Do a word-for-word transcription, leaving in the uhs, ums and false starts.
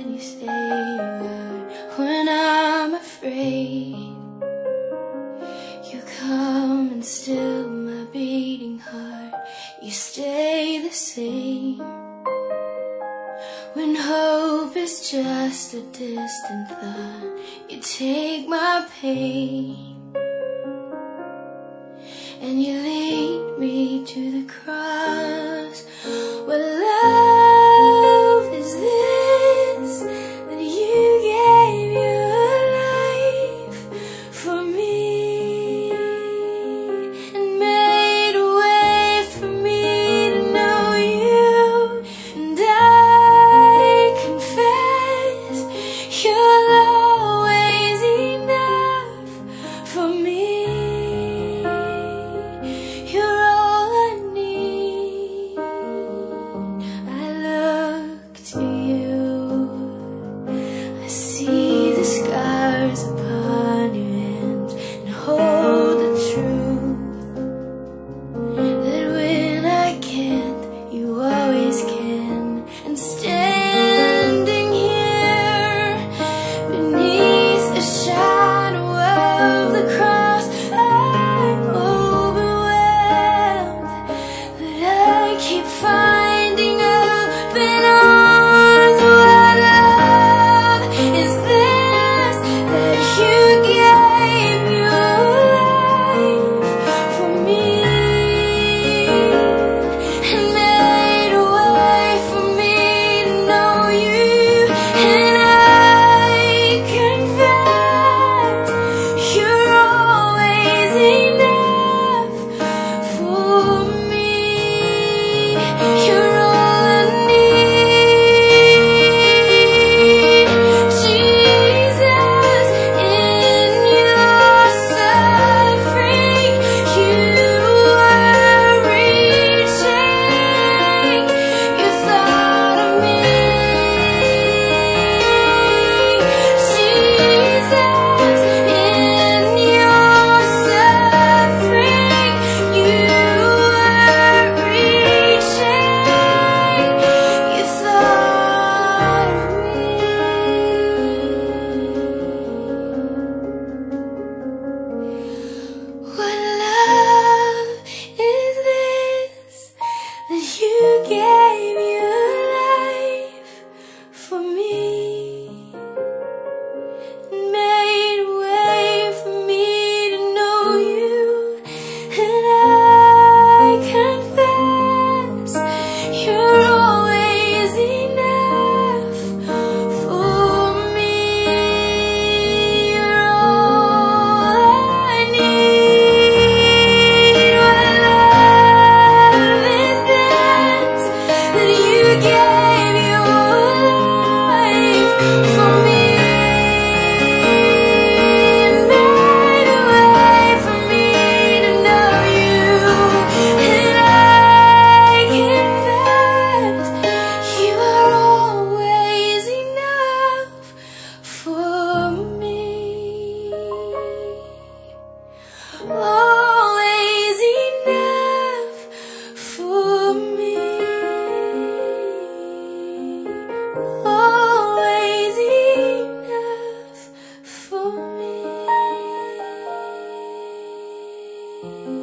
when you say you are. When I'm afraid, you come and still my beating heart. You stay the same. When hope is just a distant thought, you take my pain and you lead me to the cross. What love is this, that you gave your life for me and made a way for me to know you. And I confess you're always enough for me. You're all I need. I look to you. I see the scars upon your hands and hold the truth that when I can't, you always can. And standing here beneath the shadow of the cross, I'm overwhelmed, but I keep finding open arms. What love is this, that you gave your life for me and made a way for me to know you. And I confess you're always enough for me. You're all I need. Jesus, in your suffering, you were reaching. You thought of me. Jesus, in your suffering, you were reaching. You thought of me. What love is this, that you gave your life for me and made a way for me to know you. And I confess you're always enough for me. You're all I need. What love is this, that you gave your life for me and made a way for me to know you. And I confess you are always enough for me. Always enough for me. Always enough for me.